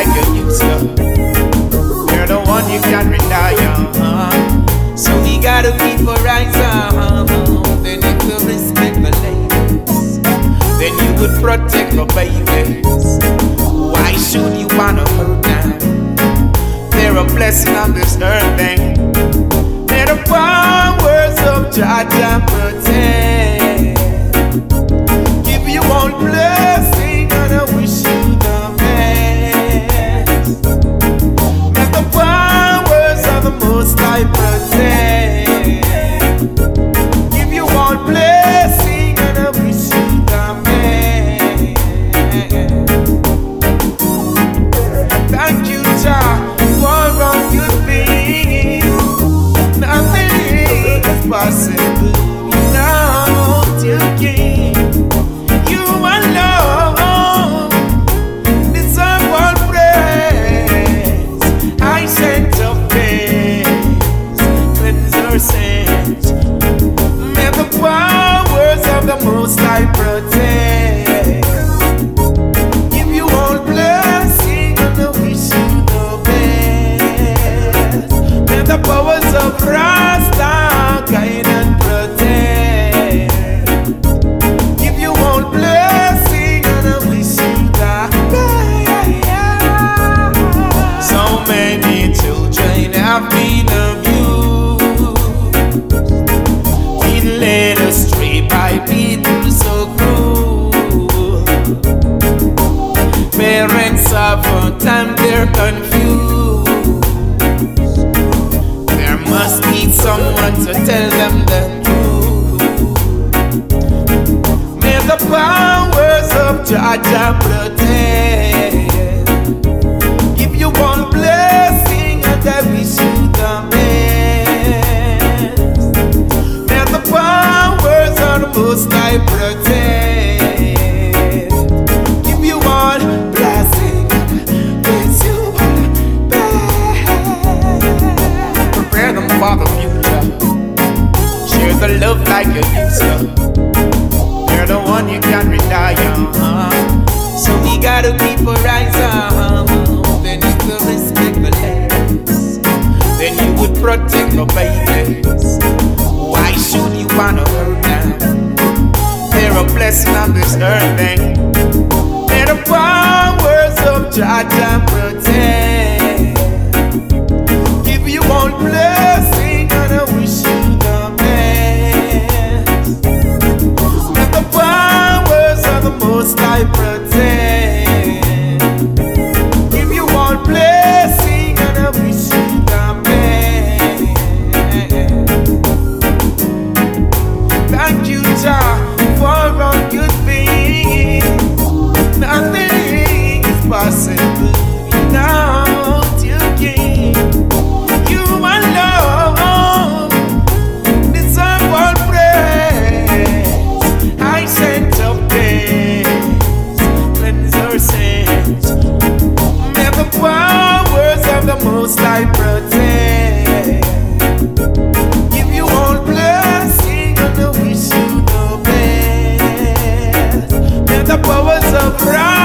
like you used to. You're the one you can rely on. So we gotta keep our eyes on. Then if you respect the ladies, then you could protect the babies. Why should you wanna hurt them? They're a blessing on this earth, thing. They're the powers of Jah Jah protect. Give you all blessing and I wish you the best. Let the powers of the Most High protect. Give you all blessing and I wish you the best. Thank you, Jah, for all good things. Nothing is possible without you, King. You alone deserve all praise. I sent your face, cleanse your sins. May the powers of the Most High protect. Give you all blessing and I wish you the best. May the powers of Rasta guide and protect. Give you all blessing and I wish you the best. So many children have been abused, been led astray by people so cruel. Parents suffer and they're confused. There must be someone to tell them the truth. May the powers of Jah Jah protect. Give you all blessing and I wish you the best. May the powers of the Most High protect. Give you all blessing and wish you the best. Prepare them for the future. Share the love like you used to. You're the one you can rely on. So we gotta keep our eyes on. Then you could respect the ladies, then you would protect the babies. Why should you wanna hurt them? They're a blessing on this earth, thing. They're the powers of Jah Jah protect. Give you all blessing and I wish you the best. Let the powers of the Most High protect. Give you all blessing and I wish you the best. Thank you, Jah, for all good things. Nothing is possible without you, King. You alone deserve all praise. I sent your face, cleanse your sins. May the powers of the Most High protect. Give you all blessing and I wish you the best. May the powers of